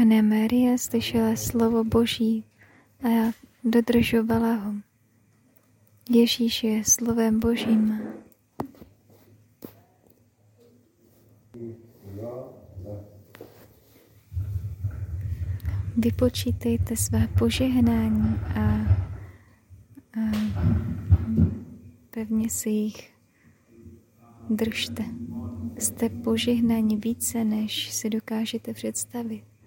Panna Maria slyšela slovo Boží a dodržovala ho. Ježíš je slovem Božím. Vypočítejte svá požehnání a pevně si jich držte. Jste požehnáni více, než si dokážete představit.